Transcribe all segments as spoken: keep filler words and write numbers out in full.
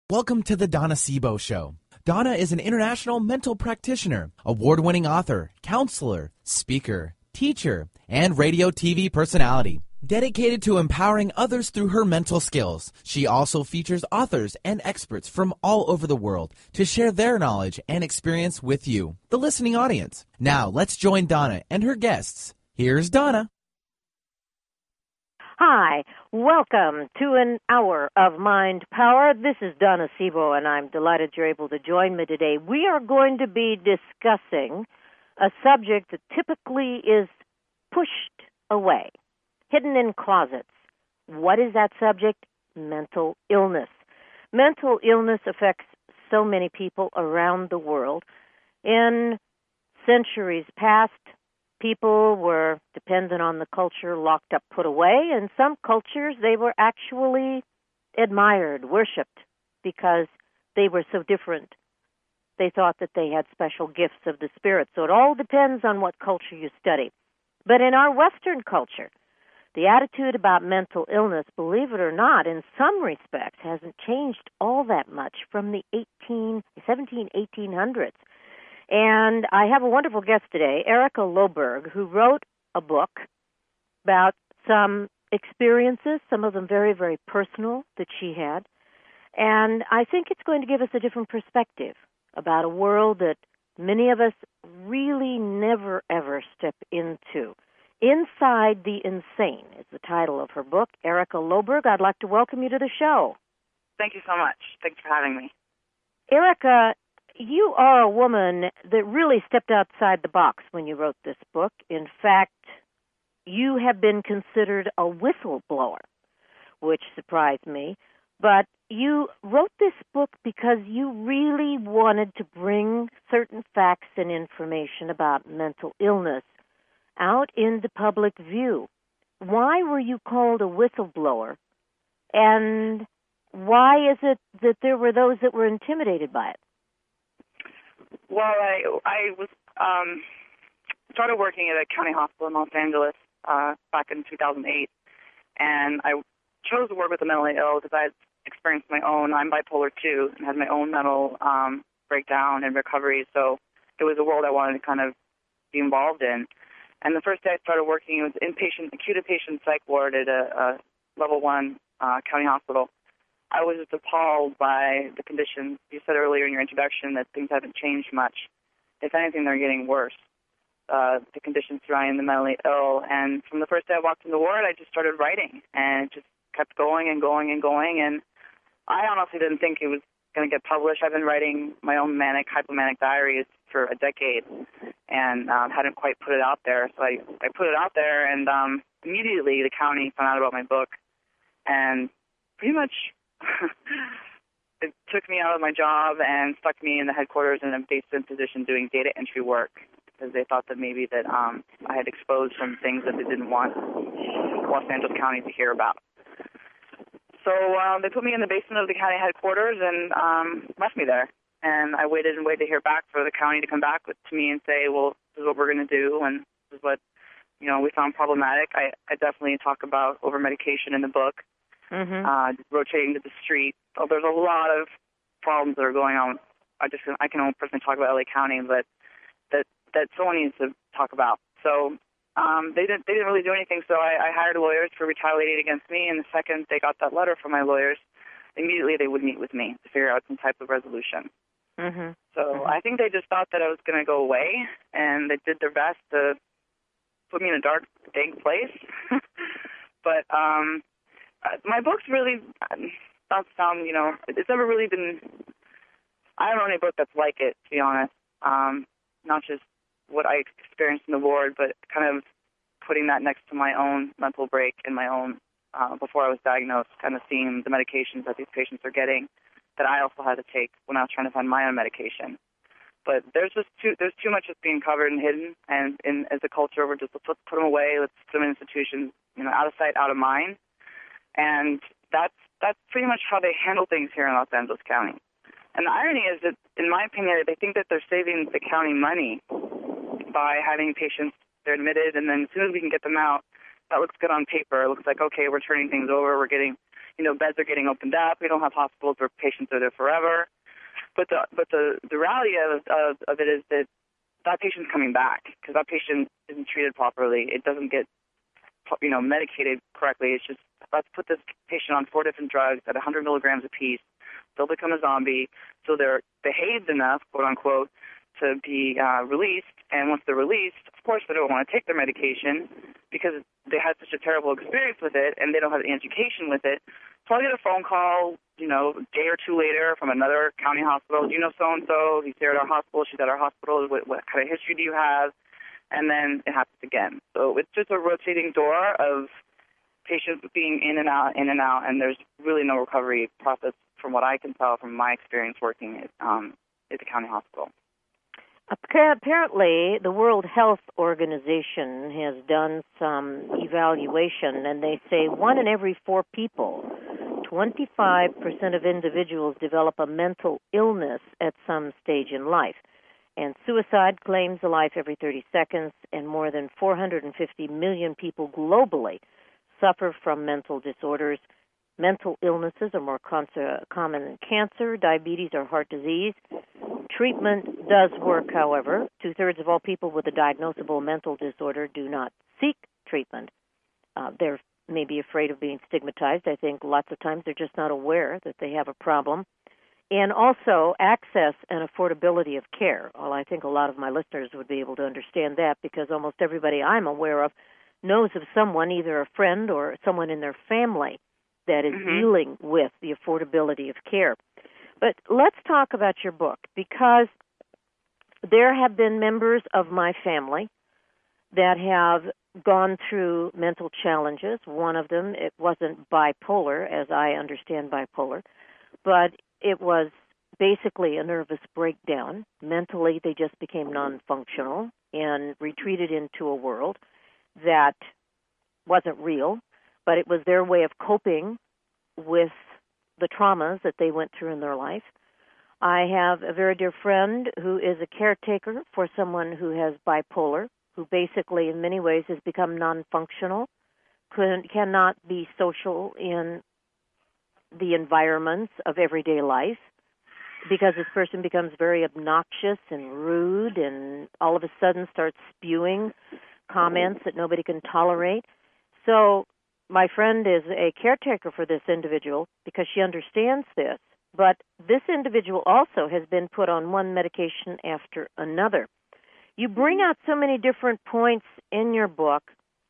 Welcome to the Donna Sebo Show. Donna is an international mental practitioner, award-winning author, counselor, speaker, teacher, and radio T V personality. Dedicated to empowering others through her mental skills, she also features authors and experts from all over the world to share their knowledge and experience with you, the listening audience. Now, let's join Donna and her guests. Here's Donna. Hi, welcome to an hour of Mind Power. This is Donna Sebo, and I'm delighted you're able to join me today. We are going to be discussing a subject that typically is pushed away, hidden in closets. What is that subject? Mental illness. Mental illness affects so many people around the world. In centuries past, people were dependent on the culture, locked up, put away. In some cultures, they were actually admired, worshipped, because they were so different. They thought that they had special gifts of the spirit. So it all depends on what culture you study. But in our Western culture, the attitude about mental illness, believe it or not, in some respects, hasn't changed all that much from the eighteen, seventeen, eighteen hundreds. And I have a wonderful guest today, Erica Loberg, who wrote a book about some experiences, some of them very, very personal, that she had. And I think it's going to give us a different perspective about a world that many of us really never, ever step into. Inside the Insane is the title of her book. Erica Loberg, I'd like to welcome you to the show. Thank you so much. Thanks for having me. Erica, you are a woman that really stepped outside the box when you wrote this book. In fact, you have been considered a whistleblower, which surprised me. But you wrote this book because you really wanted to bring certain facts and information about mental illness out into public view. Why were you called a whistleblower? And why is it that there were those that were intimidated by it? Well, I I was um, started working at a county hospital in Los Angeles uh, back in two thousand eight, and I chose to work with the mentally ill because I had experienced my own. I'm bipolar two and had my own mental um, breakdown and recovery. So it was a world I wanted to kind of be involved in. And the first day I started working, it was inpatient, acute inpatient psych ward at a, a level one uh, county hospital. I was just appalled by the conditions. You said earlier in your introduction that things haven't changed much. If anything, they're getting worse, uh, the conditions surrounding the mentally ill. And from the first day I walked in the ward, I just started writing, and it just kept going and going and going. And I honestly didn't think it was going to get published. I've been writing my own manic, hypomanic diaries for a decade and um, hadn't quite put it out there. So I, I put it out there, and um, immediately the county found out about my book, and pretty much it took me out of my job and stuck me in the headquarters in a basement position doing data entry work because they thought that maybe that um, I had exposed some things that they didn't want Los Angeles County to hear about. So um, they put me in the basement of the county headquarters and um, left me there. And I waited and waited to hear back for the county to come back with, to me and say, well, this is what we're going to do, and this is what, you know, we found problematic. I, I definitely talk about over-medication in the book. Mm-hmm. Uh, rotating to the street. So there's a lot of problems that are going on. I just I can only personally talk about L A County, but that that someone needs to talk about. So um, they didn't they didn't really do anything. So I, I hired lawyers for retaliating against me. And the second they got that letter from my lawyers, immediately they would meet with me to figure out some type of resolution. Mm-hmm. So mm-hmm. I think they just thought that I was going to go away, and they did their best to put me in a dark, dank place. but um, Uh, my book's really, not to sound, you know, it's never really been, I don't know any book that's like it, to be honest. Um, not just what I experienced in the ward, but kind of putting that next to my own mental break and my own, uh, before I was diagnosed, kind of seeing the medications that these patients are getting that I also had to take when I was trying to find my own medication. But there's just too, there's too much that's being covered and hidden, and in, as a culture, we're just, let's put them away, let's put them in institutions, you know, out of sight, out of mind. And that's that's pretty much how they handle things here in Los Angeles County. And the irony is that, in my opinion, they think that they're saving the county money by having patients, they're admitted, and then as soon as we can get them out, that looks good on paper. It looks like, okay, we're turning things over, we're getting, you know, beds are getting opened up. We don't have hospitals where patients are there forever. But the but the, the reality of, of of it is that that patient's coming back because that patient isn't treated properly. It doesn't get, you know, medicated correctly. It's just, let's put this patient on four different drugs at one hundred milligrams apiece. They'll become a zombie. So they're behaved enough, quote unquote, to be uh, released. And once they're released, of course, they don't want to take their medication because they had such a terrible experience with it and they don't have any education with it. So I'll get a phone call, you know, a day or two later from another county hospital. Do you know so-and-so? He's there at our hospital. She's at our hospital. What, what kind of history do you have? And then it happens again. So it's just a rotating door of patients being in and out, in and out, and there's really no recovery process from what I can tell from my experience working at, um, at the county hospital. Apparently, the World Health Organization has done some evaluation, and they say one in every four people, twenty-five percent of individuals develop a mental illness at some stage in life. And suicide claims a life every thirty seconds, and more than four hundred fifty million people globally suffer from mental disorders. Mental illnesses are more con- common than cancer, diabetes, or heart disease. Treatment does work, however. Two-thirds of all people with a diagnosable mental disorder do not seek treatment. Uh, they're maybe afraid of being stigmatized. I think lots of times they're just not aware that they have a problem. And also access and affordability of care. Well, I think a lot of my listeners would be able to understand that because almost everybody I'm aware of knows of someone, either a friend or someone in their family, that is mm-hmm. dealing with the affordability of care. But let's talk about your book, because there have been members of my family that have gone through mental challenges. One of them, it wasn't bipolar, as I understand bipolar, but it was basically a nervous breakdown. Mentally, they just became non-functional and retreated into a world that wasn't real, but it was their way of coping with the traumas that they went through in their life. I have a very dear friend who is a caretaker for someone who has bipolar, who basically in many ways has become non-functional, couldn't, cannot be social in the environments of everyday life because this person becomes very obnoxious and rude and all of a sudden starts spewing comments that nobody can tolerate. So my friend is a caretaker for this individual because she understands this, but this individual also has been put on one medication after another. You bring out so many different points in your book,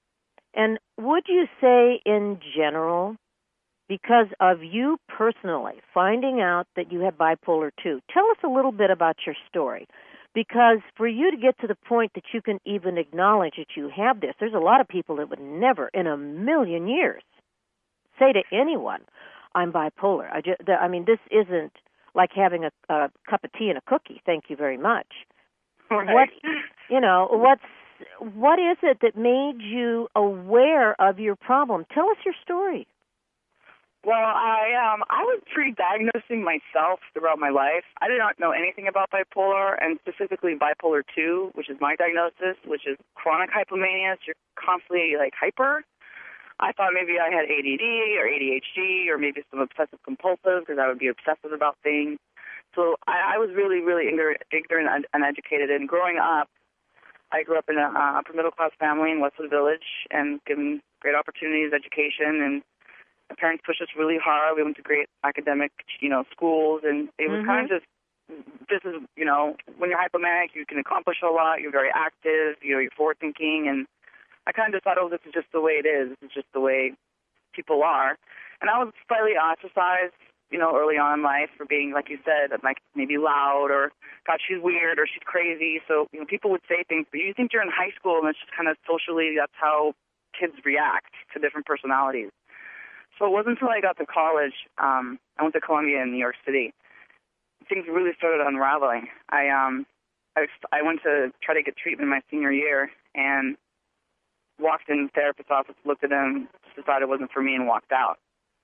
and would you say in general, because of you personally finding out that you have bipolar two, tell us a little bit about your story. Because for you to get to the point that you can even acknowledge that you have this, there's a lot of people that would never in a million years say to anyone, I'm bipolar. I, just, I mean, this isn't like having a, a cup of tea and a cookie. Thank you very much. Right. What, you know, what's, what is it that made you aware of your problem? Tell us your story. Well, I um I was pre-diagnosing myself throughout my life. I did not know anything about bipolar, and specifically bipolar two, which is my diagnosis, which is chronic hypomania. So you're constantly like hyper. I thought maybe I had A D D or A D H D or maybe some obsessive compulsive because I would be obsessive about things. So I, I was really, really ignorant, ignorant and uneducated. And growing up, I grew up in a uh, upper middle class family in Westwood Village and given great opportunities, education, and my parents pushed us really hard. We went to great academic, you know, schools, and it was mm-hmm. kind of just, this is, you know, when you're hypomanic, you can accomplish a lot. You're very active. You know, you're forward-thinking, and I kind of just thought, oh, this is just the way it is. This is just the way people are. And I was slightly ostracized, you know, early on in life for being, like you said, like maybe loud or, God, she's weird or she's crazy. So, you know, people would say things, but you think you're in high school, and it's just kind of socially, that's how kids react to different personalities. So it wasn't until I got to college, um, I went to Columbia in New York City, things really started unraveling. I um, I, I went to try to get treatment my senior year and walked in the therapist's office, looked at him, decided it wasn't for me, and walked out.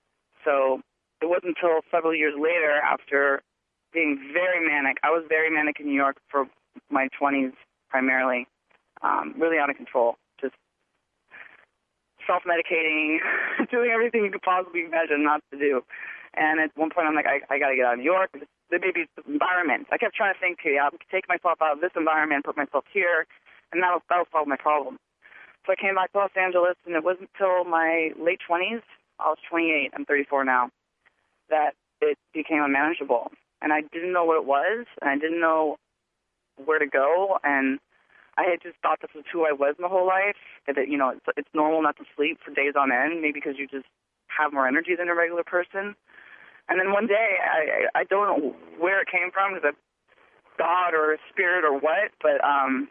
So it wasn't until several years later, after being very manic, I was very manic in New York for my twenties primarily, um, really out of control. Self-medicating, doing everything you could possibly imagine not to do. And at one point, I'm like, I, I got to get out of New York. Maybe it's the environment. I kept trying to think, okay, I'll take myself out of this environment, put myself here, and that'll, that'll solve my problem. So I came back to Los Angeles, and it wasn't until my late twenties, I was twenty-eight, I'm thirty-four now, that it became unmanageable. And I didn't know what it was, and I didn't know where to go, and I had just thought this was who I was my whole life, that, you know, it's, it's normal not to sleep for days on end, maybe because you just have more energy than a regular person. And then one day, I, I don't know where it came from, is it God or a spirit or what, but um,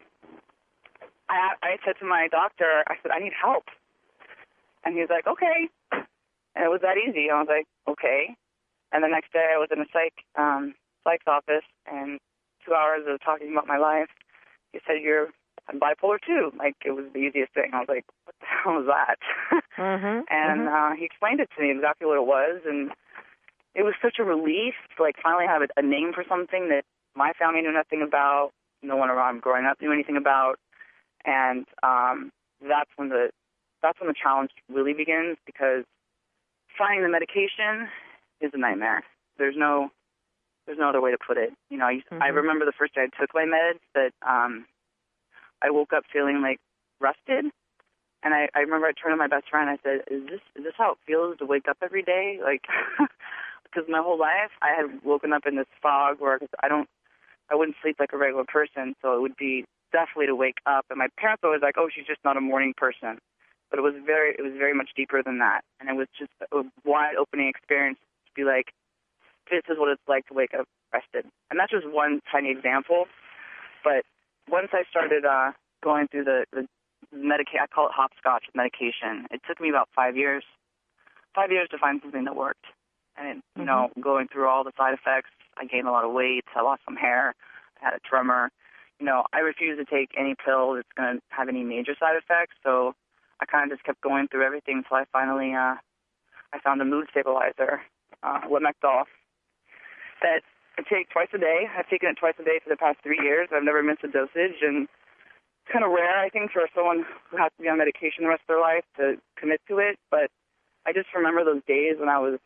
I, I said to my doctor, I said, I need help. And he was like, okay. And it was that easy. I was like, okay. And the next day I was in a psych um, psych's office, and two hours of talking about my life, he said, you're I'm bipolar too. Like, it was the easiest thing. I was like, what the hell is that? Mm-hmm, and mm-hmm. Uh, he explained it to me exactly what it was, and it was such a relief to, like, finally have a, a name for something that my family knew nothing about, no one around growing up knew anything about, and um, that's when the that's when the challenge really begins, because finding the medication is a nightmare. There's no there's no other way to put it. You know, I, mm-hmm. I remember the first day I took my meds that um, I woke up feeling like rested, and I, I remember I turned to my best friend. I said, "Is this is this how it feels to wake up every day?" Like, because my whole life I had woken up in this fog where I don't I wouldn't sleep like a regular person, so it would be definitely to wake up. And my parents were always like, "Oh, she's just not a morning person," but it was very it was very much deeper than that, and it was just a wide opening experience to be like, this is what it's like to wake up rested. And that's just one tiny example. But once I started uh, going through the, the medication, I call it hopscotch medication, it took me about five years, five years to find something that worked. And, it, you mm-hmm. know, going through all the side effects, I gained a lot of weight, I lost some hair, I had a tremor. You know, I refuse to take any pill that's going to have any major side effects, so I kind of just kept going through everything until I finally, uh, I found a mood stabilizer, uh, Lamictal, that I take twice a day. I've taken it twice a day for the past three years. I've never missed a dosage, and it's kind of rare, I think, for someone who has to be on medication the rest of their life to commit to it. But I just remember those days when I was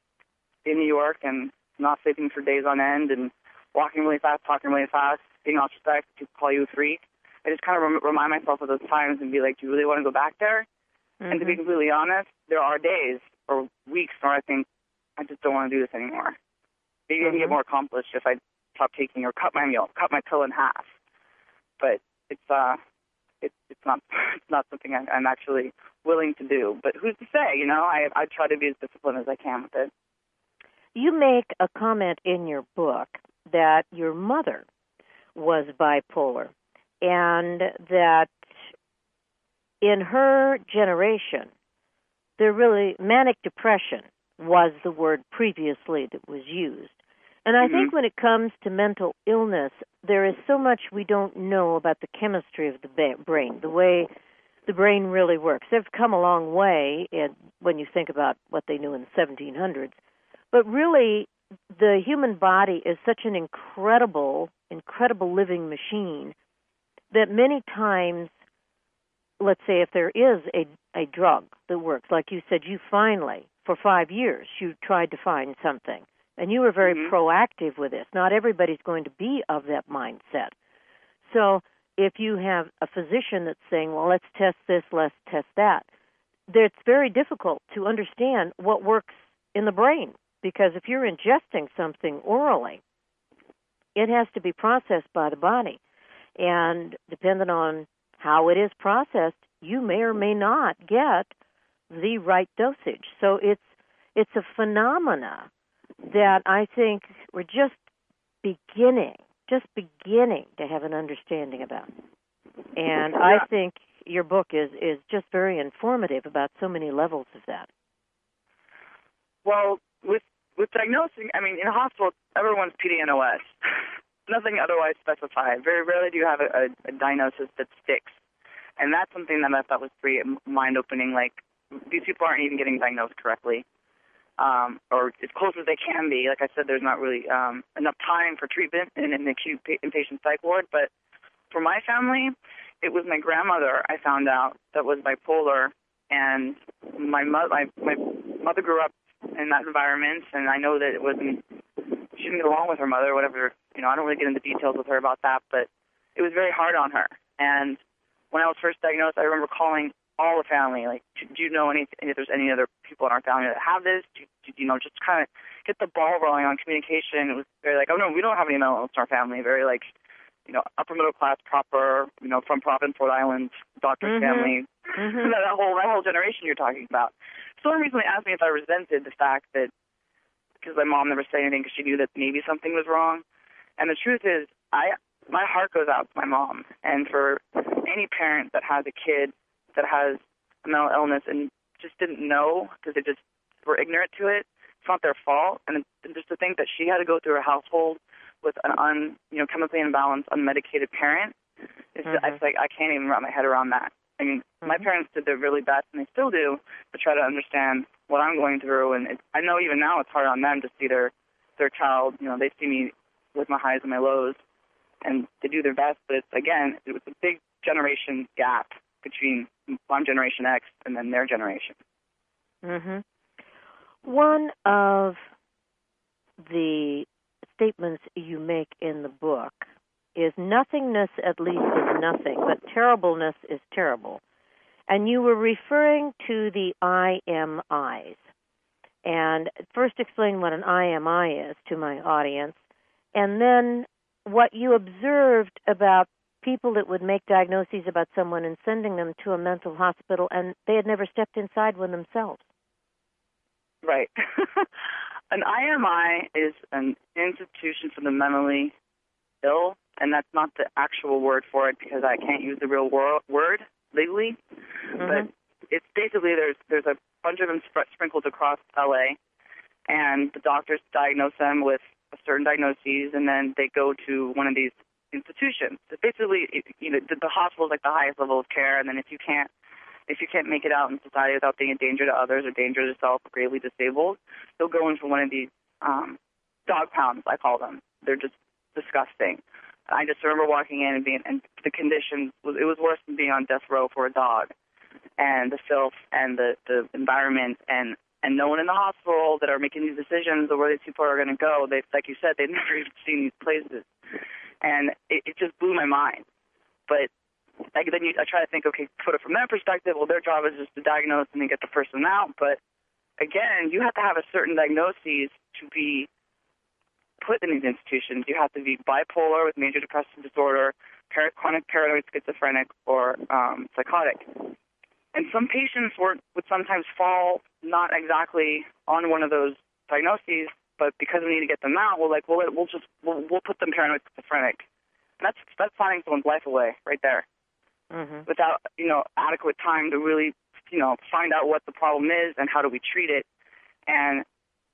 in New York and not sleeping for days on end and walking really fast, talking really fast, being ostracized, people call you a freak. I just kind of rem- remind myself of those times and be like, do you really want to go back there? Mm-hmm. And to be completely honest, there are days or weeks where I think, I just don't want to do this anymore. Maybe mm-hmm. I can get more accomplished if I stop taking or cut my meal, cut my pill in half. But it's uh, it's it's not it's not something I'm, I'm actually willing to do. But who's to say? You know, I I try to be as disciplined as I can with it. You make a comment in your book that your mother was bipolar, and that in her generation, there really manic depression was the word previously that was used. And I mm-hmm. think when it comes to mental illness, there is so much we don't know about the chemistry of the ba- brain, the way the brain really works. They've come a long way in, when you think about what they knew in the seventeen hundreds. But really, the human body is such an incredible, incredible living machine that many times, let's say if there is a, a drug that works, like you said, you finally, for five years, you tried to find something. And you were very mm-hmm. proactive with this. Not everybody's going to be of that mindset. So if you have a physician that's saying, well, let's test this, let's test that, it's very difficult to understand what works in the brain. Because if you're ingesting something orally, it has to be processed by the body. And depending on how it is processed, you may or may not get the right dosage. So it's it's a phenomena that I think we're just beginning, just beginning to have an understanding about. And I think your book is, is just very informative about so many levels of that. Well, with with diagnosing, I mean, in a hospital, everyone's P D N O S. Nothing otherwise specified. Very rarely do you have a, a, a diagnosis that sticks. And that's something that I thought was pretty mind-opening. Like, these people aren't even getting diagnosed correctly, um, or as close as they can be. Like I said, there's not really um, enough time for treatment in an acute inpatient psych ward. But for my family, it was my grandmother, I found out, that was bipolar, and my, mo- my my mother grew up in that environment, and I know that it wasn't, she didn't get along with her mother, whatever, you know, I don't really get into details with her about that, but it was very hard on her. And when I was first diagnosed, I remember calling all the family, like, do, do you know any, if there's any other people in our family that have this? Do, do, you know, just kind of get the ball rolling on communication. It was very like, oh, no, we don't have any mental illness in our family. Very like, you know, upper middle class, proper, you know, from Providence, Rhode Island, doctor's mm-hmm. family. Mm-hmm. that, that whole that whole generation you're talking about. Someone recently asked me if I resented the fact that, because my mom never said anything because she knew that maybe something was wrong. And the truth is, I my heart goes out to my mom. And for any parent that has a kid that has a mental illness and just didn't know because they just were ignorant to it, it's not their fault. And just to think that she had to go through a household with an un, you know, chemically imbalanced, unmedicated parent, it's, mm-hmm. it's like I can't even wrap my head around that. I mean, mm-hmm. my parents did their really best, and they still do, to try to understand what I'm going through. And it, I know even now it's hard on them to see their their child. You know, they see me with my highs and my lows, and they do their best. But it's, again, it was a big generation gap between I'm Generation X and then their generation. Mm-hmm. One of the statements you make in the book is nothingness at least is nothing, but terribleness is terrible. And you were referring to the I M Is. And first explain what an I M I is to my audience, and then what you observed about people that would make diagnoses about someone and sending them to a mental hospital, and they had never stepped inside one themselves. Right. An I M I is an institution for the mentally ill, and that's not the actual word for it because I can't use the real wor- word legally. Mm-hmm. But it's basically there's there's a bunch of them sp- sprinkled across L A, and the doctors diagnose them with a certain diagnoses, and then they go to one of these institutions. So basically, it, you know, the, the hospital is like the highest level of care, and then if you can't if you can't make it out in society without being a danger to others or danger to yourself, or gravely disabled, they'll go into one of these um, dog pounds, I call them. They're just disgusting. I just remember walking in and being, and the conditions, was it was worse than being on death row for a dog. And the filth and the, the environment and, and no one in the hospital that are making these decisions of where these people are going to go, they, like you said, they've never even seen these places. And it, it just blew my mind. But like, then you, I try to think, okay, put it from their perspective, well, their job is just to diagnose and then get the person out. But again, you have to have a certain diagnosis to be put in these institutions. You have to be bipolar with major depressive disorder, par- chronic paranoid schizophrenic, or um, psychotic. And some patients were, would sometimes fall not exactly on one of those diagnoses, but because we need to get them out, we're like, well, we'll just we'll, we'll put them paranoid schizophrenic. And that's that's signing someone's life away right there, mm-hmm. without you know adequate time to really you know find out what the problem is and how do we treat it. And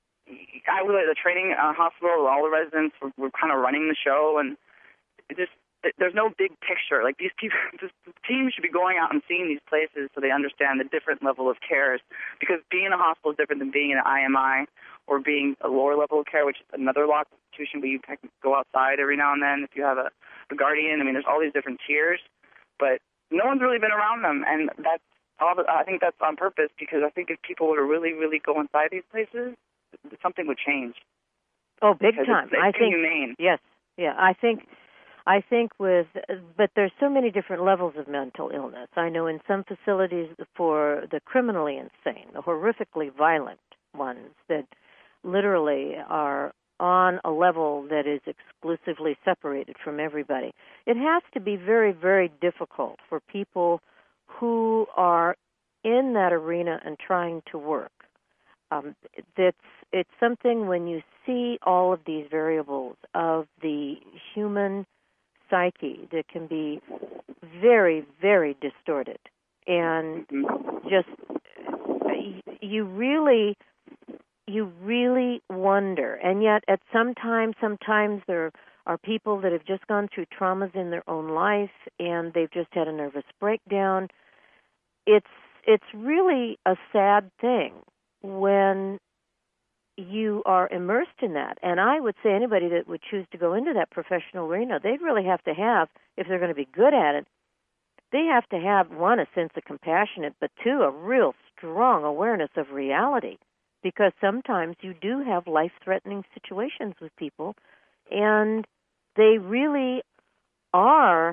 I was at a training uh, hospital. All the residents were, were kind of running the show, and it just there's no big picture. Like these people, this team should be going out and seeing these places so they understand the different level of cares. Because being in a hospital is different than being in an I M I or being a lower level of care, which is another locked institution where you can go outside every now and then if you have a, a guardian. I mean, there's all these different tiers, but no one's really been around them, and that's all. I think that's on purpose because I think if people were to really, really go inside these places, something would change. Oh, big because time! It's, it's I think inhumane. Yes, yeah. I think, I think with, but there's so many different levels of mental illness. I know in some facilities for the criminally insane, the horrifically violent ones that literally are on a level that is exclusively separated from everybody. It has to be very, very difficult for people who are in that arena and trying to work. Um, that's it's something when you see all of these variables of the human psyche that can be very, very distorted, and just you really, you really wonder. And yet, at some time, sometimes there are people that have just gone through traumas in their own life, and they've just had a nervous breakdown. It's it's really a sad thing when you are immersed in that. And I would say anybody that would choose to go into that professional arena, they'd really have to have, if they're going to be good at it, they have to have, one, a sense of compassion, but two, a real strong awareness of reality, because sometimes you do have life-threatening situations with people, and they really are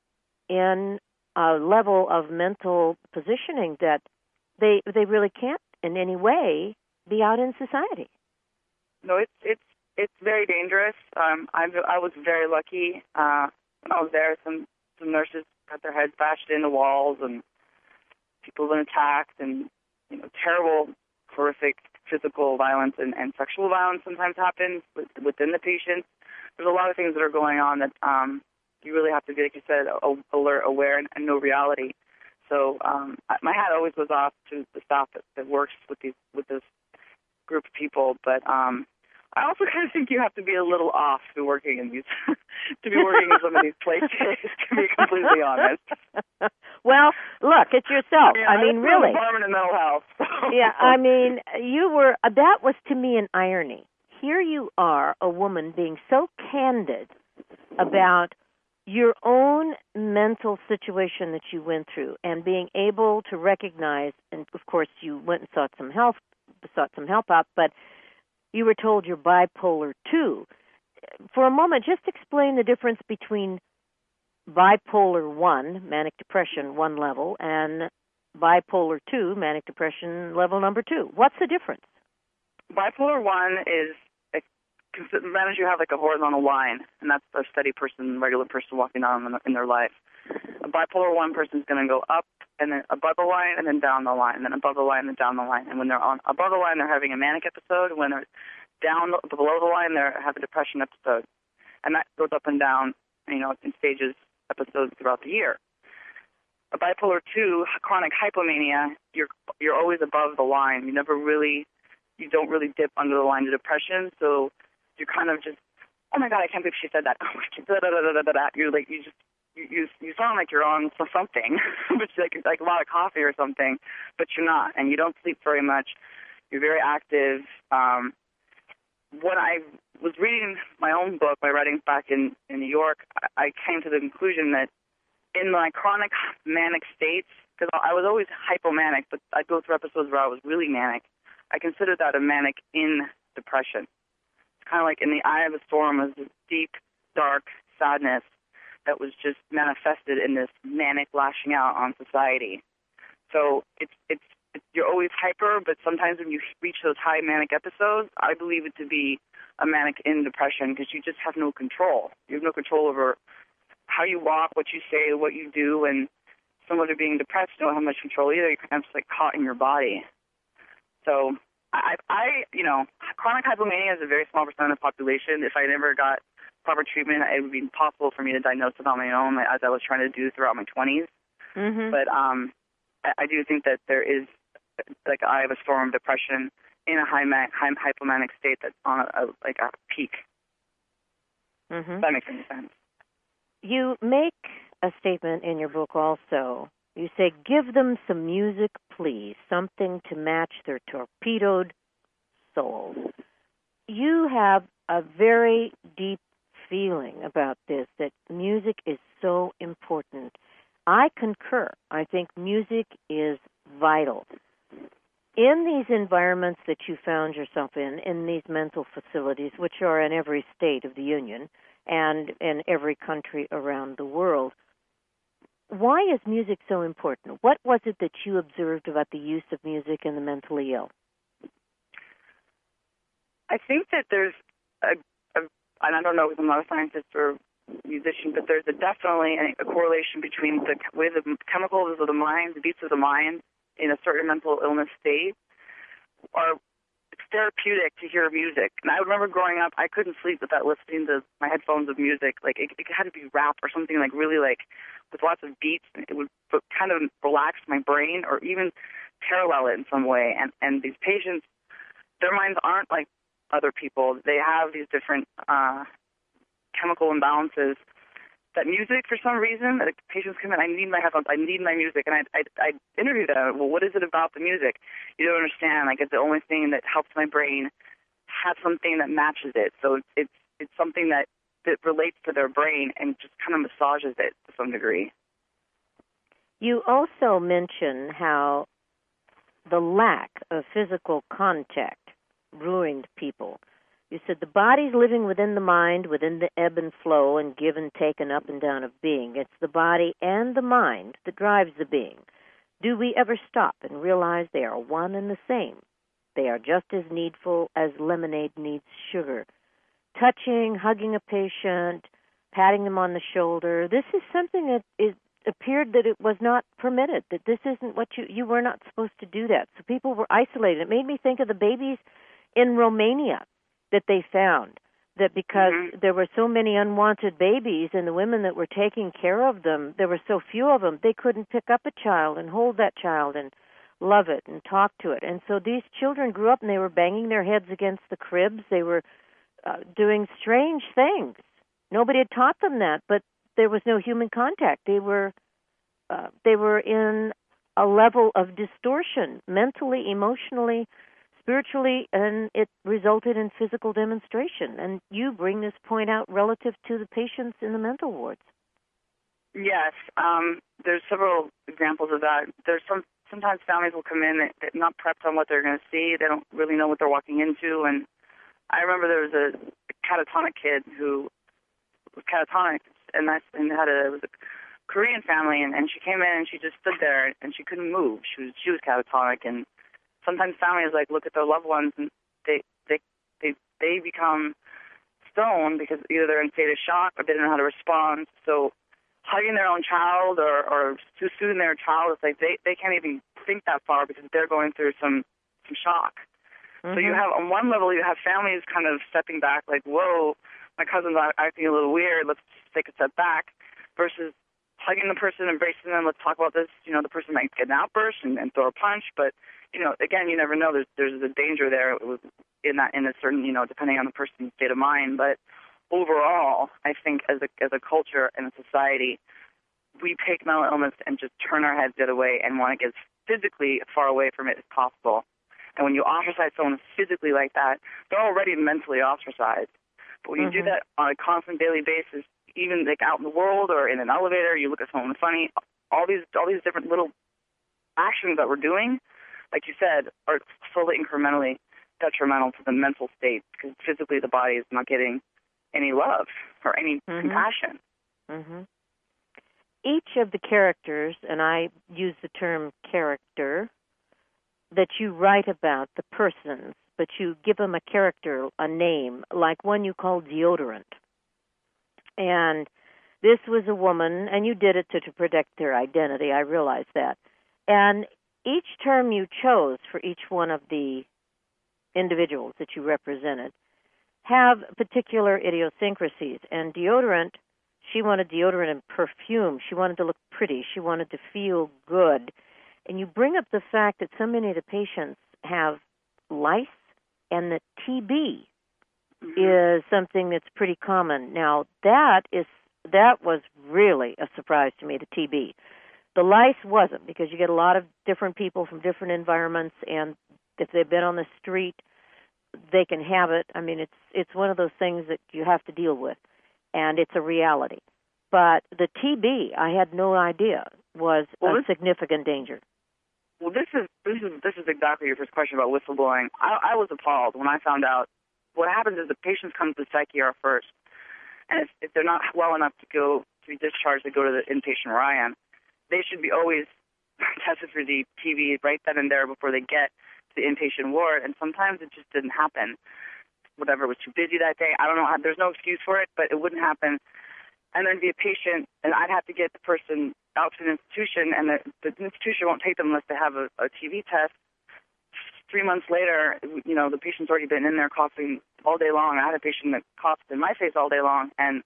in a level of mental positioning that they they really can't in any way be out in society. No, it's it's it's very dangerous. Um, I I was very lucky uh, when I was there. Some some nurses got their heads bashed into walls, and people have been attacked, and you know, terrible, horrific physical violence and, and sexual violence sometimes happens with, within the patients. There's a lot of things that are going on that um, you really have to be, like you said, alert, aware, and, and know reality. So um, my hat always goes off to the staff that, that works with these with this group of people. But um, I also kind of think you have to be a little off to be working in these to be working in some of these places. To be completely honest. Well, look, it's yourself. Yeah, I mean, I really. Department of Mental Health. So. Yeah, I mean, you were. Uh, that was to me an irony. Here you are, a woman being so candid about your own mental situation that you went through, and being able to recognize. And of course, you went and sought some help, sought some help out, but you were told you're bipolar two. For a moment, just explain the difference between bipolar one, manic depression one level, and bipolar two, manic depression level number two. What's the difference? Bipolar one is manage you have like a horizontal line, and that's a steady person, regular person walking down in their life. A bipolar one person is going to go up and then above the line and then down the line, and then above the line and then down the line. And when they're on above the line, they're having a manic episode. When they're down below the line, they have a depression episode, and that goes up and down, you know, in stages, episodes throughout the year. A bipolar two, chronic hypomania, you're you're always above the line. You never really, you don't really dip under the line of depression, so you're kind of just, oh my God, I can't believe she said that. Oh my God, da, da, da, da, da, da. You're like, you just, you, you you sound like you're on something, which like like a lot of coffee or something, but you're not, and you don't sleep very much. You're very active. Um, when I was reading my own book, my writings back in, in New York, I, I came to the conclusion that in my chronic manic states, because I was always hypomanic, but I'd go through episodes where I was really manic, I considered that a manic in depression. It's kind of like in the eye of the storm was this deep, dark sadness that was just manifested in this manic lashing out on society. So it's it's, it's you're always hyper, but sometimes when you reach those high manic episodes, I believe it to be a manic in depression, because you just have no control. You have no control over how you walk, what you say, what you do, and someone who's being depressed don't have much control either. You're kind of just like caught in your body. So I, I, you know, chronic hypomania is a very small percent of the population. If I never got proper treatment, it would be impossible for me to diagnose it on my own, as I was trying to do throughout my twenties. Mm-hmm. But um, I, I do think that there is like an eye of a storm depression in a high, ma- high hypomanic state that's on a, a, like a peak. Mm-hmm. If that makes any sense. You make a statement in your book also. You say, give them some music, please, something to match their torpedoed souls. You have a very deep feeling about this, that music is so important. I concur. I think music is vital. In these environments that you found yourself in, in these mental facilities, which are in every state of the Union and in every country around the world, why is music so important? What was it that you observed about the use of music in the mentally ill? I think that there's a, a and I don't know if I'm not a scientist or musician, but there's a definitely a, a correlation between the way the chemicals of the mind, the beats of the mind in a certain mental illness state are therapeutic to hear music. And I remember growing up, I couldn't sleep without listening to my headphones of music. Like it, it had to be rap or something like really like with lots of beats. It would kind of relax my brain or even parallel it in some way. And and these patients, their minds aren't like other people. They have these different uh, chemical imbalances. That music, for some reason, the patients come in, I need my headphones, I need my music, and I I, I interview them. Well, what is it about the music? You don't understand. Like, it's the only thing that helps my brain have something that matches it. So it's it's, it's something that, that relates to their brain and just kind of massages it to some degree. You also mention how the lack of physical contact ruined people. You said the body's living within the mind, within the ebb and flow and give and take and up and down of being. It's the body and the mind that drives the being. Do we ever stop and realize they are one and the same? They are just as needful as lemonade needs sugar. Touching, hugging a patient, patting them on the shoulder, this is something that is appeared that it was not permitted, that this isn't what you, you were not supposed to do that. So people were isolated. It made me think of the babies in Romania that they found, that because mm-hmm. there were so many unwanted babies and the women that were taking care of them, there were so few of them, they couldn't pick up a child and hold that child and love it and talk to it. And so these children grew up and they were banging their heads against the cribs. They were uh, doing strange things. Nobody had taught them that, but there was no human contact. They were uh, they were in a level of distortion, mentally, emotionally, spiritually, and it resulted in physical demonstration. And you bring this point out relative to the patients in the mental wards. Yes, um, there's several examples of that. There's some sometimes families will come in that, that not prepped on what they're going to see. They don't really know what they're walking into. And I remember there was a, a catatonic kid who was catatonic, and I and had a it was a Korean family, and, and she came in and she just stood there and she couldn't move. She was she was catatonic, and sometimes families like look at their loved ones and they they they they become stoned because either they're in state of shock or they don't know how to respond. So hugging their own child or or soothing their child, it's like they they can't even think that far because they're going through some some shock. Mm-hmm. So you have on one level you have families kind of stepping back, like, whoa, my cousin's acting a little weird, let's take a step back, versus hugging the person, embracing them, let's talk about this. You know, the person might get an outburst and, and throw a punch, but, you know, again, you never know. There's there's a danger there in that, in a certain, you know, depending on the person's state of mind. But overall, I think as a as a culture and a society, we take mental illness and just turn our heads the other way and want to get as physically as far away from it as possible. And when you ostracize someone physically like that, they're already mentally ostracized. But when you mm-hmm. do that on a constant daily basis, even like out in the world or in an elevator, you look at someone funny, all these all these different little actions that we're doing, like you said, are slowly incrementally detrimental to the mental state because physically the body is not getting any love or any mm-hmm. compassion. Mm-hmm. Each of the characters, and I use the term character, that you write about, the persons, but you give them a character, a name, like one you call Deodorant. And this was a woman, and you did it to, to protect their identity, I realize that. And each term you chose for each one of the individuals that you represented have particular idiosyncrasies. And Deodorant, she wanted deodorant and perfume. She wanted to look pretty. She wanted to feel good. And you bring up the fact that so many of the patients have lice and that T B mm-hmm. is something that's pretty common. Now, that is that was really a surprise to me, the T B. The lice wasn't, because you get a lot of different people from different environments, and if they've been on the street, they can have it. I mean, it's it's one of those things that you have to deal with, and it's a reality. But the T B, I had no idea, was well, a this, significant danger. Well, this is this is this is exactly your first question about whistleblowing. I, I was appalled when I found out. What happens is the patients come to the psych E R first, and if, if they're not well enough to go to be discharged, they go to the inpatient where I am. They should be always tested for the T B right then and there before they get to the inpatient ward, and sometimes it just didn't happen. Whatever, was too busy that day. I don't know. How, there's no excuse for it, but it wouldn't happen. And there'd be a patient, and I'd have to get the person out to an institution, and the, the institution won't take them unless they have a, a T B test. Three months later, you know, the patient's already been in there coughing all day long. I had a patient that coughed in my face all day long, and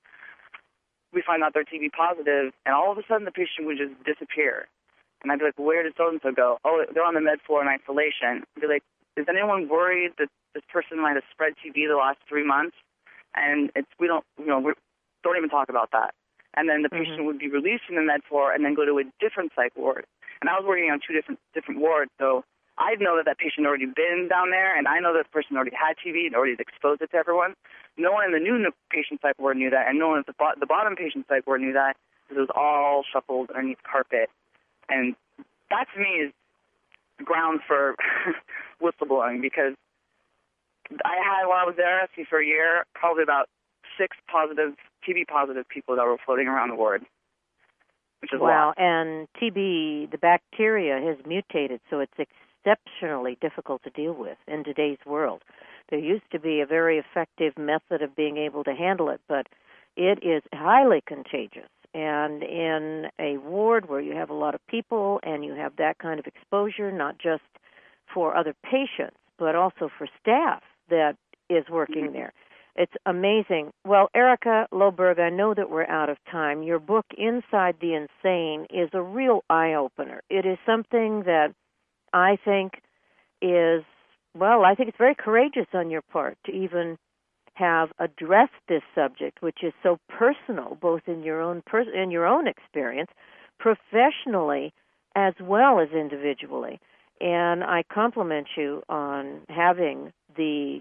we find out they're T B positive, and all of a sudden the patient would just disappear. And I'd be like, well, where did so-and-so go? Oh, they're on the med floor in isolation. I'd be like, is anyone worried that this person might have spread T B the last three months? And it's we don't, you know, we don't even talk about that. And then the mm-hmm. patient would be released from the med floor and then go to a different psych ward. And I was working on two different different wards, so I know that that patient had already been down there, and I know that the person already had T V and already exposed it to everyone. No one in the new patient psych ward knew that, and no one at the, bo- the bottom patient psych ward knew that, because it was all shuffled underneath carpet. And that to me is ground for whistleblowing, because I had, while I was there at S C for a year, probably about six positive, T B positive people that were floating around the ward, which is wow. a lot. And T B, the bacteria has mutated, so it's exceptionally difficult to deal with in today's world. There used to be a very effective method of being able to handle it, but it is highly contagious. And in a ward where you have a lot of people and you have that kind of exposure, not just for other patients, but also for staff that is working there, it's amazing. Well, Erica Loberg, I know that we're out of time. Your book, Inside the Insane, is a real eye-opener. It is something that I think is, well, I think it's very courageous on your part to even have addressed this subject, which is so personal, both in your own pers- in your own experience, professionally, as well as individually. And I compliment you on having the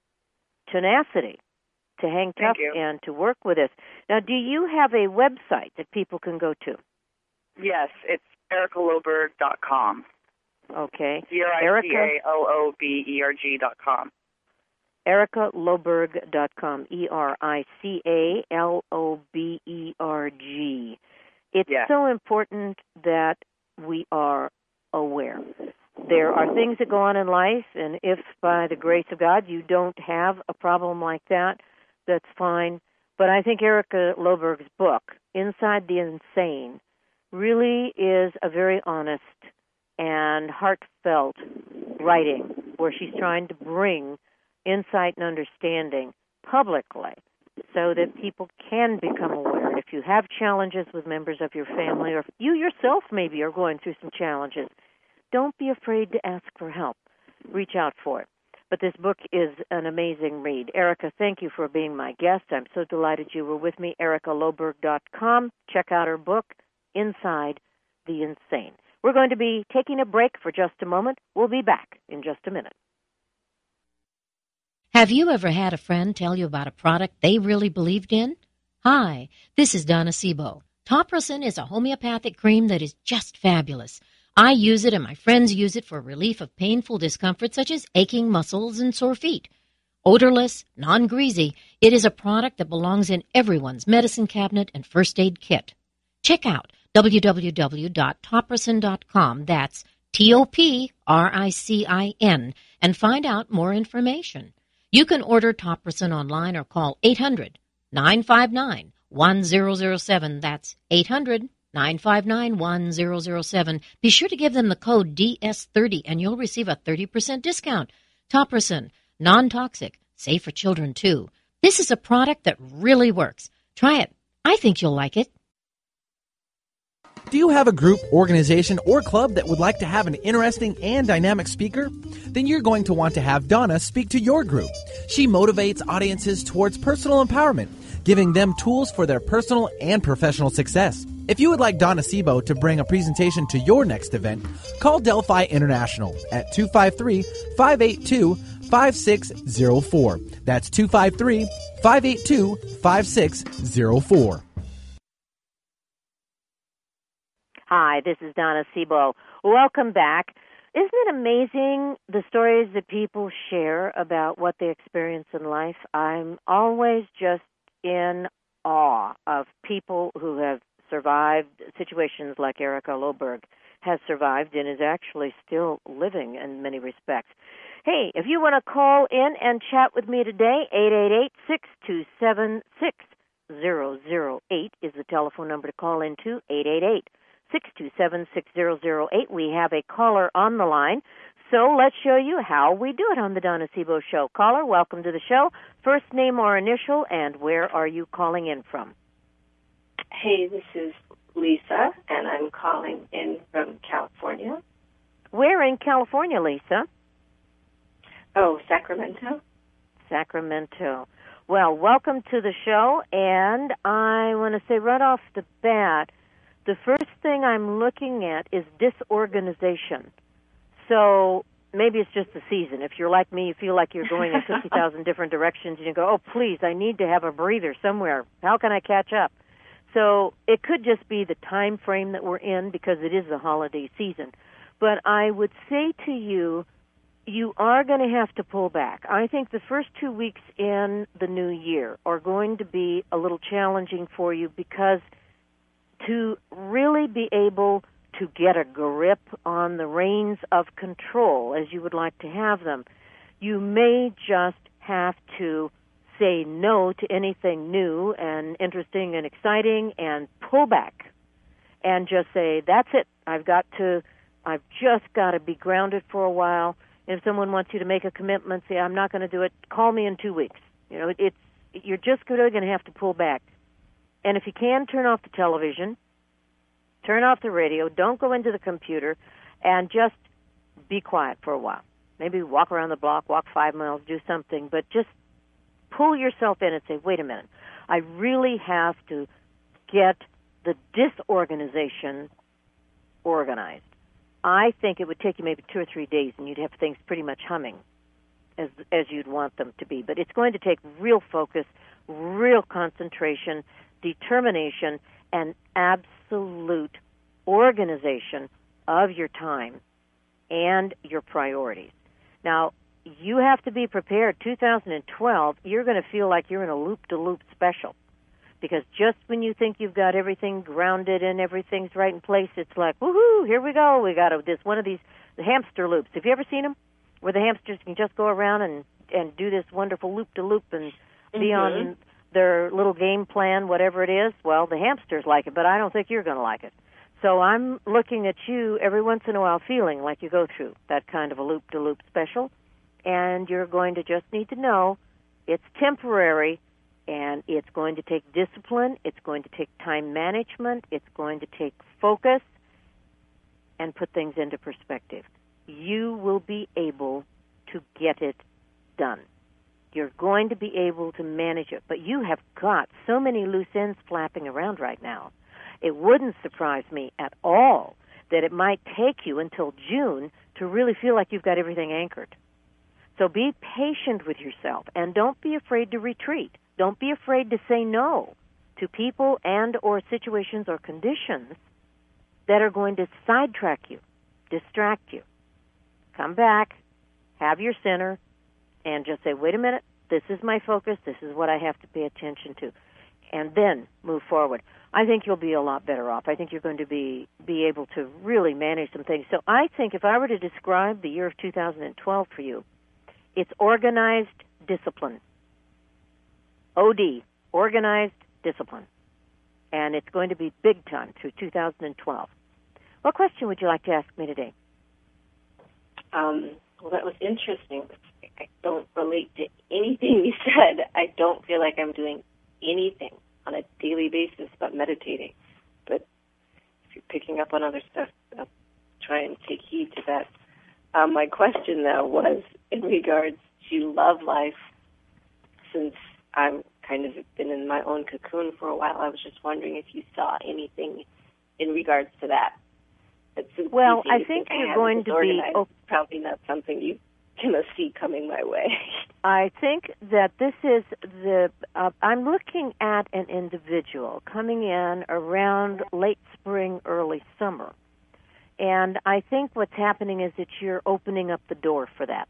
tenacity to hang tough and to work with us. Now, do you have a website that people can go to? Yes, it's erica loberg dot com. Okay. E R I C A L O B E R G dot com. erica loberg dot com. E R I C A L O B E R G. It's yeah. so important that we are aware. There are things that go on in life, and if by the grace of God you don't have a problem like that, that's fine. But I think Erica Loberg's book, Inside the Insane, really is a very honest and heartfelt writing where she's trying to bring insight and understanding publicly so that people can become aware. And if you have challenges with members of your family, or if you yourself maybe are going through some challenges, don't be afraid to ask for help. Reach out for it. But this book is an amazing read. Erica, thank you for being my guest. I'm so delighted you were with me. erica loberg dot com. Check out her book, Inside the Insane. We're going to be taking a break for just a moment. We'll be back in just a minute. Have you ever had a friend tell you about a product they really believed in? Hi, this is Donna Sebo. Topricin is a homeopathic cream that is just fabulous. I use it and my friends use it for relief of painful discomfort such as aching muscles and sore feet. Odorless, non-greasy, it is a product that belongs in everyone's medicine cabinet and first aid kit. Check out w w w dot topricin dot com, that's T O P R I C I N, and find out more information. You can order Topricin online or call eight hundred, nine five nine, one zero zero seven, that's eight hundred, nine five nine, one zero zero seven. Be sure to give them the code D S thirty and you'll receive a thirty percent discount. Topricin, non-toxic, safe for children too. This is a product that really works. Try it. I think you'll like it. Do you have a group, organization, or club that would like to have an interesting and dynamic speaker? Then you're going to want to have Donna speak to your group. She motivates audiences towards personal empowerment, giving them tools for their personal and professional success. If you would like Donna Sebo to bring a presentation to your next event, call Delphi International at two five three, five eight two, five six zero four. That's two five three, five eight two, five six zero four. Hi, this is Donna Sebo. Welcome back. Isn't it amazing the stories that people share about what they experience in life? I'm always just in awe of people who have survived situations like Erica Loberg has survived and is actually still living in many respects. Hey, if you want to call in and chat with me today, eight eight eight, six two seven, six zero zero eight is the telephone number to call into, eight eight eight, six two seven, six zero zero eight. We have a caller on the line, so let's show you how we do it on the Donna Sebo Show. Caller, welcome to the show. First name or initial, and where are you calling in from? Hey, this is Lisa, and I'm calling in from California. Where in California, Lisa? Oh, Sacramento. Sacramento. Well, welcome to the show, and I want to say right off the bat, the first thing I'm looking at is disorganization. So maybe it's just the season. If you're like me, you feel like you're going in fifty thousand different directions, and you go, oh, please, I need to have a breather somewhere. How can I catch up? So it could just be the time frame that we're in because it is the holiday season. But I would say to you, you are going to have to pull back. I think the first two weeks in the new year are going to be a little challenging for you because to really be able to get a grip on the reins of control as you would like to have them, you may just have to say no to anything new and interesting and exciting and pull back and just say, that's it. I've got to, I've just got to be grounded for a while. If someone wants you to make a commitment, say, I'm not going to do it, call me in two weeks. You know, it's, you're just really going to have to pull back. And if you can, turn off the television, turn off the radio, don't go into the computer, and just be quiet for a while. Maybe walk around the block, walk five miles, do something, but just pull yourself in and say, wait a minute, I really have to get the disorganization organized. I think it would take you maybe two or three days, and you'd have things pretty much humming as as you'd want them to be. But it's going to take real focus, real concentration, determination, and absolute organization of your time and your priorities. Now, you have to be prepared. two thousand twelve, you're going to feel like you're in a loop-de-loop special. Because just when you think you've got everything grounded and everything's right in place, it's like, woohoo, here we go. We got a, this one of these the hamster loops. Have you ever seen them? Where the hamsters can just go around and, and do this wonderful loop-de-loop and mm-hmm. be on their little game plan, whatever it is. Well, the hamsters like it, but I don't think you're going to like it. So I'm looking at you every once in a while feeling like you go through that kind of a loop-de-loop special, and you're going to just need to know it's temporary. And it's going to take discipline, it's going to take time management, it's going to take focus, and put things into perspective. You will be able to get it done. You're going to be able to manage it. But you have got so many loose ends flapping around right now. It wouldn't surprise me at all that it might take you until June to really feel like you've got everything anchored. So be patient with yourself, and don't be afraid to retreat. Don't be afraid to say no to people and or situations or conditions that are going to sidetrack you, distract you. Come back, have your center, and just say, wait a minute, this is my focus, this is what I have to pay attention to, and then move forward. I think you'll be a lot better off. I think you're going to be, be able to really manage some things. So I think if I were to describe the year of two thousand twelve for you, it's organized discipline. O D, organized discipline. And it's going to be big time through two thousand twelve. What question would you like to ask me today? Um, well, that was interesting. I don't relate to anything you said. I don't feel like I'm doing anything on a daily basis but meditating. But if you're picking up on other stuff, I'll try and take heed to that. Um, my question, though, was in regards to love life. Since I've kind of been in my own cocoon for a while, I was just wondering if you saw anything in regards to that. Well, I think you're going to be... Oh, probably not something you're going to see coming my way. I think that this is the... Uh, I'm looking at an individual coming in around late spring, early summer. And I think what's happening is that you're opening up the door for that.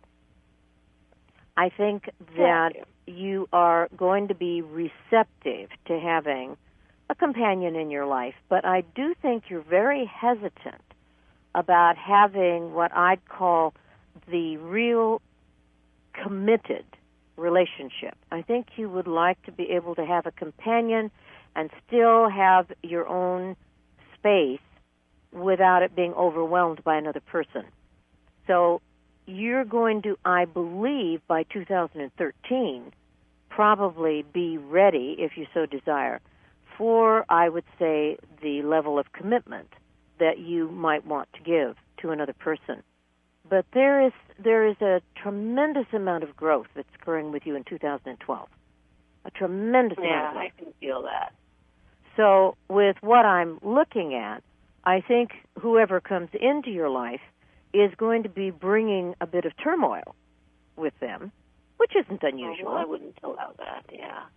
I think that you are going to be receptive to having a companion in your life, but I do think you're very hesitant about having what I'd call the real committed relationship. I think you would like to be able to have a companion and still have your own space without it being overwhelmed by another person. So you're going to, I believe, by two thousand thirteen, probably be ready, if you so desire, for, I would say, the level of commitment that you might want to give to another person. But there is there is a tremendous amount of growth that's occurring with you in two thousand twelve. A tremendous yeah, amount of growth. I can feel that. So with what I'm looking at, I think whoever comes into your life is going to be bringing a bit of turmoil with them, which isn't unusual. Oh, well, I wouldn't allow that, yeah.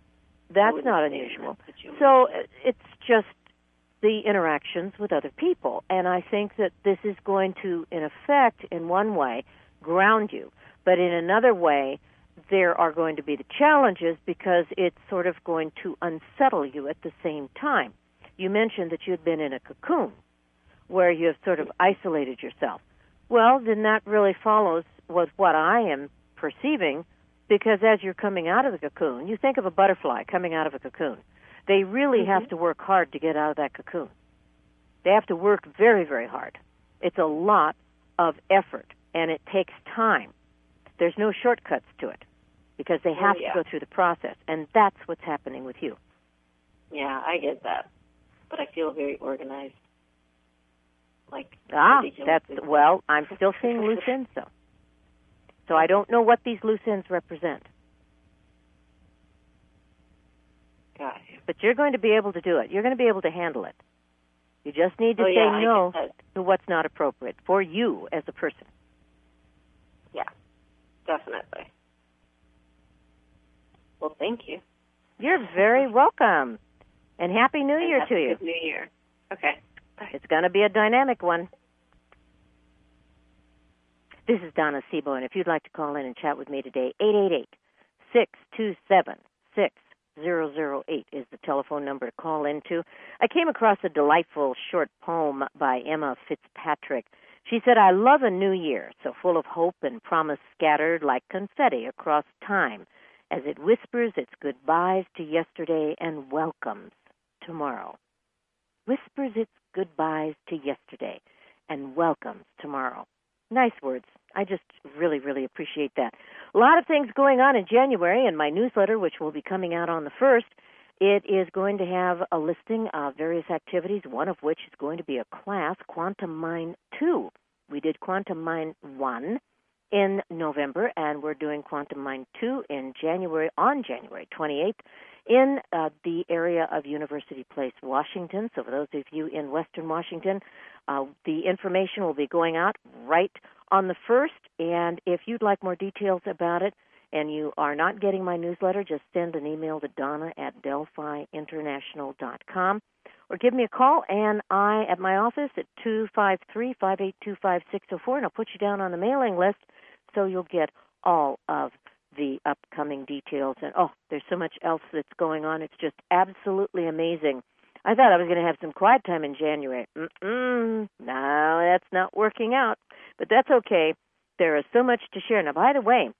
That's wouldn't not say in unusual. that situation. So uh, it's just the interactions with other people. And I think that this is going to, in effect, in one way, ground you. But in another way, there are going to be the challenges because it's sort of going to unsettle you at the same time. You mentioned that you had been in a cocoon where you have sort of isolated yourself. Well, then that really follows with what I am perceiving, because as you're coming out of the cocoon, you think of a butterfly coming out of a cocoon. They really mm-hmm. have to work hard to get out of that cocoon. They have to work very, very hard. It's a lot of effort, and it takes time. There's no shortcuts to it because they have oh, yeah. to go through the process, and that's what's happening with you. Yeah, I get that. But I feel very organized. Like Ah, ridiculous. that's, well, I'm still seeing loose ends, though. So I don't know what these loose ends represent. Got you. But you're going to be able to do it. You're going to be able to handle it. You just need to oh, say yeah, no I get that. to what's not appropriate for you as a person. Yeah, definitely. Well, thank you. You're very welcome. And Happy New And Year happy to you. Good New Year. Okay. Bye. It's going to be a dynamic one. This is Donna Sebo, and if you'd like to call in and chat with me today, eight eight eight, six two seven, six zero zero eight is the telephone number to call into. I came across a delightful short poem by Emma Fitzpatrick. She said, I love a new year, so full of hope and promise scattered like confetti across time, as it whispers its goodbyes to yesterday and welcomes tomorrow. Whispers its goodbyes to yesterday and welcomes tomorrow. Nice words. I just really, really appreciate that. A lot of things going on in January in my newsletter, which will be coming out on the first. It is going to have a listing of various activities, one of which is going to be a class, Quantum Mind two. We did Quantum Mind one in November, and we're doing Quantum Mind two in January, on January twenty-eighth, in uh, the area of University Place, Washington. So for those of you in Western Washington, uh, the information will be going out right on the first, and if you'd like more details about it and you are not getting my newsletter, just send an email to Donna at Delphi International dot com or give me a call, and I at my office at two five three, five eight two, five six zero four, and I'll put you down on the mailing list so you'll get all of the upcoming details. And, oh, there's so much else that's going on. It's just absolutely amazing. I thought I was going to have some quiet time in January. Mm-mm, no, that's not working out. But that's okay. There is so much to share. Now, by the way,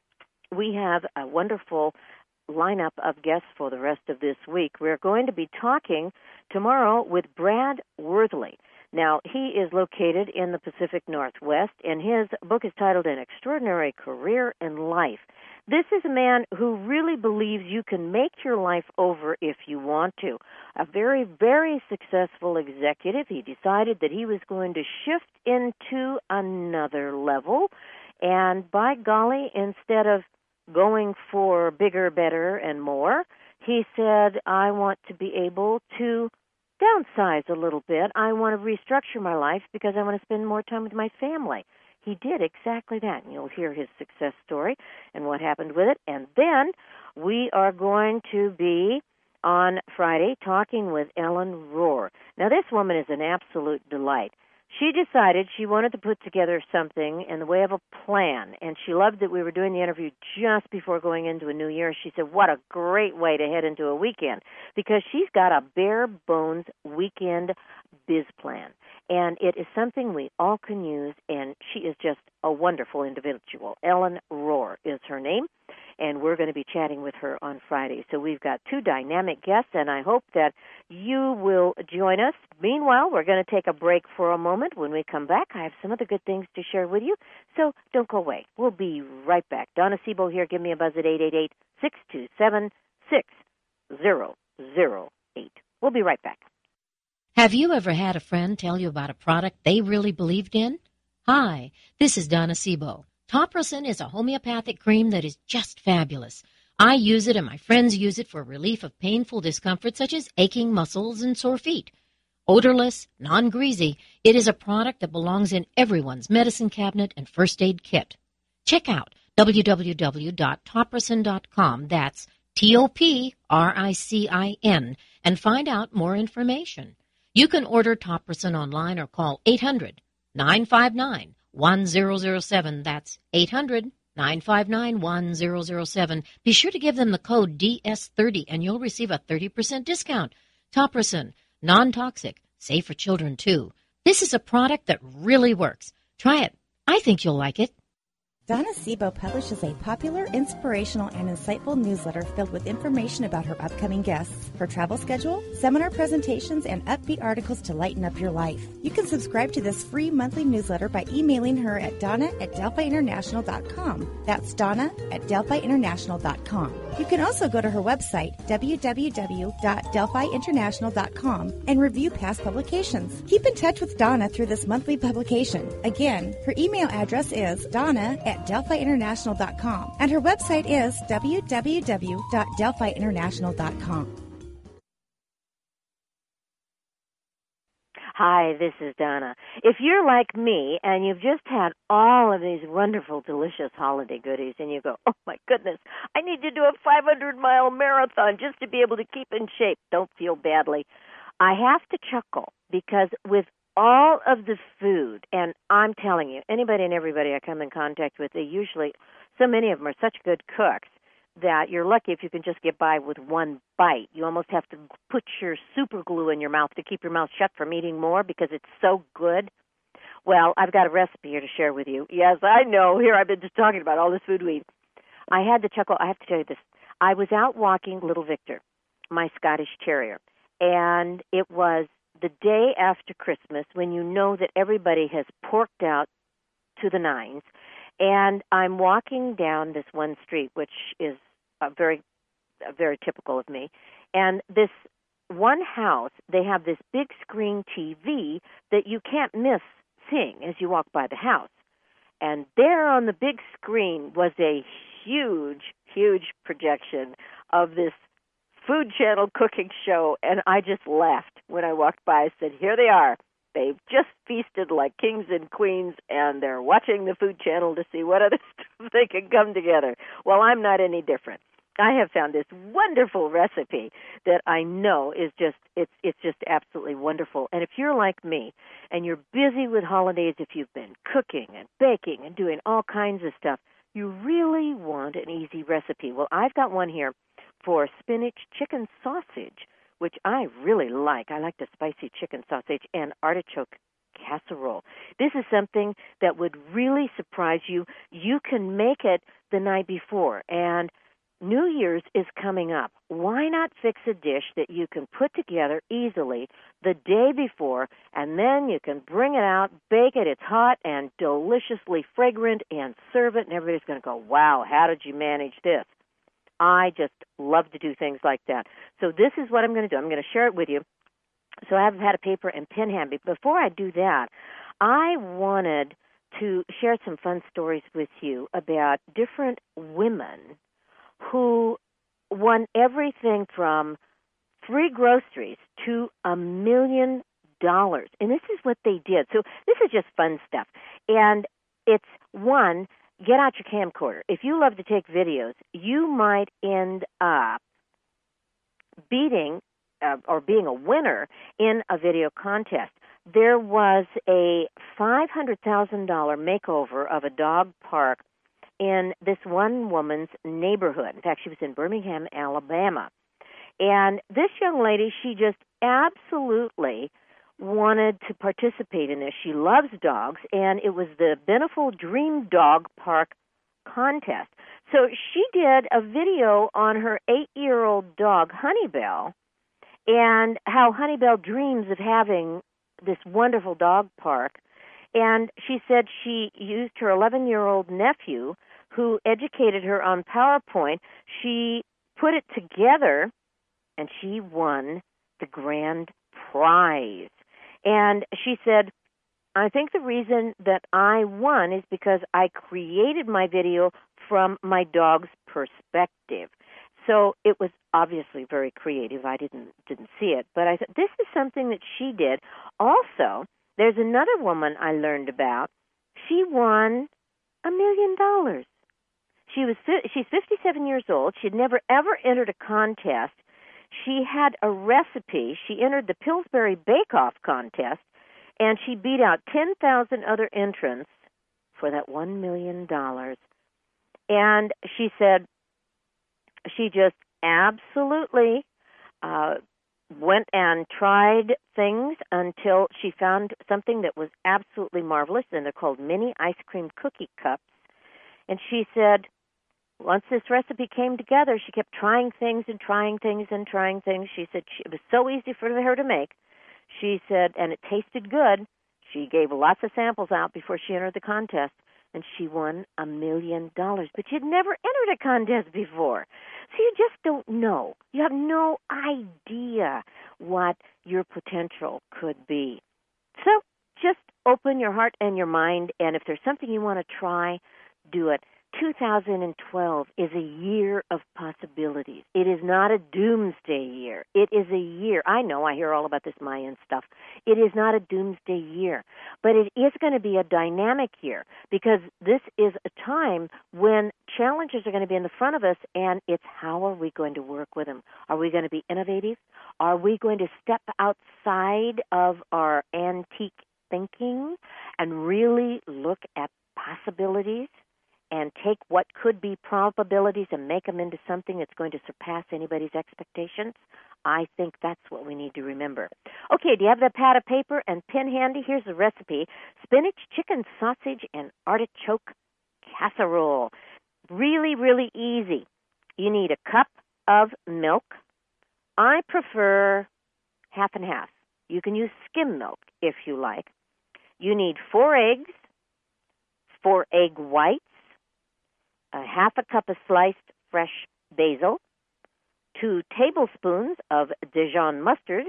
we have a wonderful lineup of guests for the rest of this week. We're going to be talking tomorrow with Brad Worthley. Now, he is located in the Pacific Northwest, and his book is titled An Extraordinary Career in Life. This is a man who really believes you can make your life over if you want to. A very, very successful executive. He decided that he was going to shift into another level, and by golly, instead of going for bigger, better, and more, he said, I want to be able to downsize a little bit. I want to restructure my life because I want to spend more time with my family. He did exactly that, and you'll hear his success story and what happened with it. And then we are going to be on Friday talking with Ellen Rohr. Now, this woman is an absolute delight. She decided she wanted to put together something in the way of a plan, and she loved that we were doing the interview just before going into a new year. She said, what a great way to head into a weekend, because she's got a bare-bones weekend biz plan, and it is something we all can use, and she is just a wonderful individual. Ellen Rohr is her name, and we're going to be chatting with her on Friday. So we've got two dynamic guests, and I hope that you will join us. Meanwhile, we're going to take a break for a moment. When we come back, I have some other good things to share with you, so don't go away. We'll be right back. Donna Sebo here. Give me a buzz at eight eight eight, six two seven, six zero zero eight. We'll be right back. Have you ever had a friend tell you about a product they really believed in? Hi, this is Donna Sebo. Topricin is a homeopathic cream that is just fabulous. I use it and my friends use it for relief of painful discomfort such as aching muscles and sore feet. Odorless, non-greasy, it is a product that belongs in everyone's medicine cabinet and first aid kit. Check out w w w dot topricin dot com. That's T O P R I C I N, and find out more information. You can order Topricin online or call eight hundred, nine five nine, one zero zero seven. That's eight hundred, nine five nine, one zero zero seven. Be sure to give them the code D S thirty, and you'll receive a thirty percent discount. Topricin, non-toxic, safe for children, too. This is a product that really works. Try it. I think you'll like it. Donna Sebo publishes a popular, inspirational, and insightful newsletter filled with information about her upcoming guests, her travel schedule, seminar presentations, and upbeat articles to lighten up your life. You can subscribe to this free monthly newsletter by emailing her at donna at delphi international dot com. That's donna at delphi international dot com. You can also go to her website, w w w dot delphi international dot com, and review past publications. Keep in touch with Donna through this monthly publication. Again, her email address is donna at delphi international dot com, and her website is w w w dot delphi international dot com. Hi, this is Donna. If you're like me and you've just had all of these wonderful, delicious holiday goodies and you go, oh my goodness, I need to do a five hundred mile marathon just to be able to keep in shape, don't feel badly. I have to chuckle because with all of the food, and I'm telling you, anybody and everybody I come in contact with, they usually, so many of them are such good cooks that you're lucky if you can just get by with one bite. You almost have to put your super glue in your mouth to keep your mouth shut from eating more because it's so good. Well, I've got a recipe here to share with you. Yes, I know. Here I've been just talking about all this food we eat. I had to chuckle. I have to tell you this. I was out walking Little Victor, my Scottish Terrier, and it was the day after Christmas when you know that everybody has porked out to the nines, and I'm walking down this one street, which is a very, a very typical of me, and this one house, they have this big screen T V that you can't miss seeing as you walk by the house, and there on the big screen was a huge, huge projection of this Food Channel cooking show, and I just laughed when I walked by. I said, here they are. They've just feasted like kings and queens, and they're watching the Food Channel to see what other stuff they can come together. Well, I'm not any different. I have found this wonderful recipe that I know is just, it's it's just absolutely wonderful. And if you're like me and you're busy with holidays, if you've been cooking and baking and doing all kinds of stuff, you really want an easy recipe. Well, I've got one here for spinach chicken sausage, which I really like. I like the spicy chicken sausage and artichoke casserole. This is something that would really surprise you. You can make it the night before, and New Year's is coming up. Why not fix a dish that you can put together easily the day before, and then you can bring it out, bake it, it's hot and deliciously fragrant, and serve it, and everybody's going to go, wow, how did you manage this? I just love to do things like that. So this is what I'm going to do. I'm going to share it with you. So I have had a paper and pen handy. Before I do that, I wanted to share some fun stories with you about different women who won everything from free groceries to a million dollars. And this is what they did. So this is just fun stuff. And it's one, get out your camcorder. If you love to take videos, you might end up beating uh, or being a winner in a video contest. There was a five hundred thousand dollars makeover of a dog park in this one woman's neighborhood. In fact, she was in Birmingham, Alabama. And this young lady, she just absolutely wanted to participate in this. She loves dogs, and it was the Beneful Dream Dog Park contest. So she did a video on her eight-year-old dog, Honeybell, and how Honeybell dreams of having this wonderful dog park. And she said she used her eleven-year-old nephew, who educated her on PowerPoint. She put it together, and she won the grand prize. And she said, I think the reason that I won is because I created my video from my dog's perspective. So it was obviously very creative. I didn't didn't see it, but I thought this is something that she did. Also, there's another woman I learned about. She won a million dollars. She was she's fifty-seven years old. She'd never ever entered a contest. She had a recipe. She entered the Pillsbury Bake Off contest, and she beat out ten thousand other entrants for that one million dollars. And she said she just absolutely uh, went and tried things until she found something that was absolutely marvelous, and they're called mini ice cream cookie cups. And she said, once this recipe came together, she kept trying things and trying things and trying things. She said she, it was so easy for her to make. She said, and it tasted good. She gave lots of samples out before she entered the contest, and she won a million dollars. But she'd never entered a contest before. So you just don't know. You have no idea what your potential could be. So just open your heart and your mind, and if there's something you want to try, do it. two thousand twelve is a year of possibilities. It is not a doomsday year. It is a year. I know I hear all about this Mayan stuff. It is not a doomsday year, but it is going to be a dynamic year because this is a time when challenges are going to be in the front of us, and it's how are we going to work with them? Are we going to be innovative? Are we going to step outside of our antique thinking and really look at possibilities and take what could be probabilities and make them into something that's going to surpass anybody's expectations? I think that's what we need to remember. Okay, do you have the pad of paper and pen handy? Here's the recipe. Spinach, chicken, sausage, and artichoke casserole. Really, really easy. You need a cup of milk. I prefer half and half. You can use skim milk if you like. You need four eggs, four egg whites, a half a cup of sliced fresh basil, two tablespoons of Dijon mustard,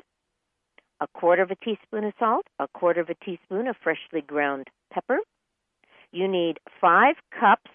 a quarter of a teaspoon of salt, a quarter of a teaspoon of freshly ground pepper. You need five cups,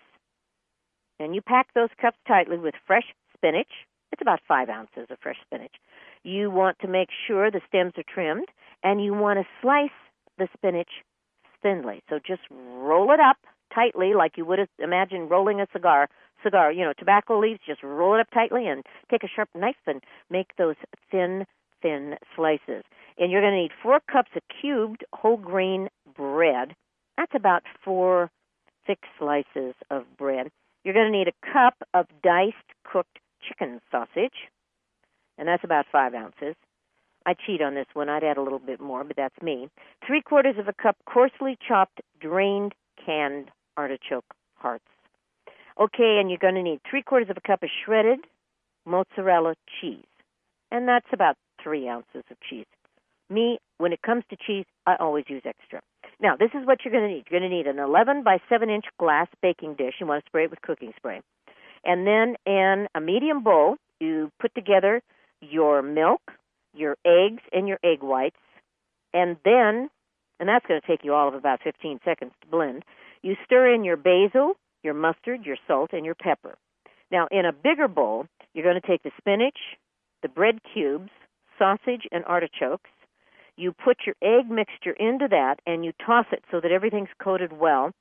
and you pack those cups tightly with fresh spinach. It's about five ounces of fresh spinach. You want to make sure the stems are trimmed, and you want to slice the spinach thinly. So just roll it up tightly like you would imagine rolling a cigar. Cigar, you know, tobacco leaves, just roll it up tightly and take a sharp knife and make those thin, thin slices. And you're going to need four cups of cubed whole grain bread. That's about four thick slices of bread. You're going to need a cup of diced cooked chicken sausage, and that's about five ounces. I cheat on this one. I'd add a little bit more, but that's me. Three quarters of a cup coarsely chopped, drained, canned artichoke hearts. Okay, and you're going to need three quarters of a cup of shredded mozzarella cheese, and that's about three ounces of cheese. Me, when it comes to cheese, I always use extra. Now, this is what you're going to need. You're going to need an eleven by seven inch glass baking dish. You want to spray it with cooking spray. And then in a medium bowl, you put together your milk, your eggs, and your egg whites. And then, and that's going to take you all of about fifteen seconds to blend, you stir in your basil, your mustard, your salt, and your pepper. Now, in a bigger bowl, you're going to take the spinach, the bread cubes, sausage, and artichokes. You put your egg mixture into that, and you toss it so that everything's coated well.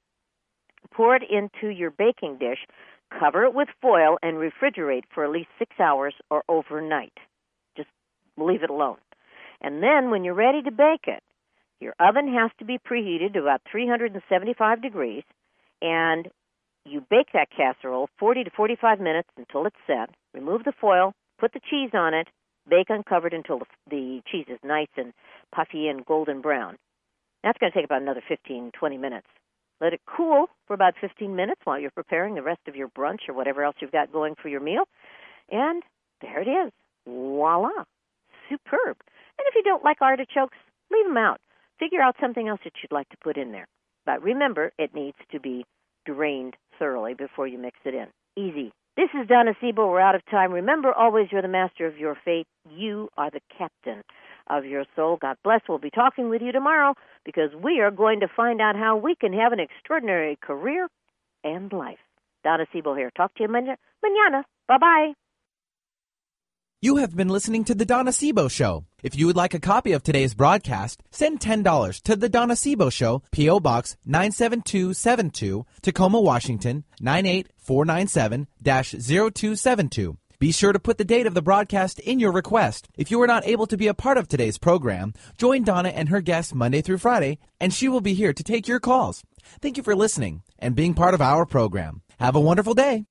Pour it into your baking dish, cover it with foil, and refrigerate for at least six hours or overnight. Just leave it alone. And then when you're ready to bake it, your oven has to be preheated to about three hundred seventy-five degrees, and you bake that casserole forty to forty-five minutes until it's set. Remove the foil, put the cheese on it, bake uncovered until the, the cheese is nice and puffy and golden brown. That's going to take about another fifteen, twenty minutes. Let it cool for about fifteen minutes while you're preparing the rest of your brunch or whatever else you've got going for your meal. And there it is. Voila. Superb. And if you don't like artichokes, leave them out. Figure out something else that you'd like to put in there. But remember, it needs to be drained thoroughly before you mix it in. Easy. This is Donna Siebel. We're out of time. Remember, always you're the master of your fate. You are the captain of your soul. God bless. We'll be talking with you tomorrow because we are going to find out how we can have an extraordinary career and life. Donna Siebel here. Talk to you mañana. Bye-bye. You have been listening to The Donna Sebo Show. If you would like a copy of today's broadcast, send ten dollars to The Donna Sebo Show, P O. Box nine seven two seven two, Tacoma, Washington, nine eight four nine seven dash zero two seven two. Be sure to put the date of the broadcast in your request. If you are not able to be a part of today's program, join Donna and her guests Monday through Friday, and she will be here to take your calls. Thank you for listening and being part of our program. Have a wonderful day.